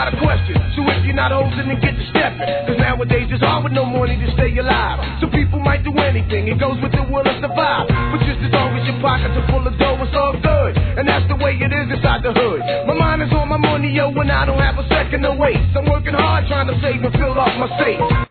got a question. So if you're not hosing, then get to stepping. Cause nowadays it's hard with no money to stay alive. So people might do anything, it goes with the will to survive. But just as long as your pockets are full of dough, it's all good. And that's the way it is inside the hood. My mind is on my money, yo, and I don't have a second to waste. I'm working hard trying to save and fill up my safe.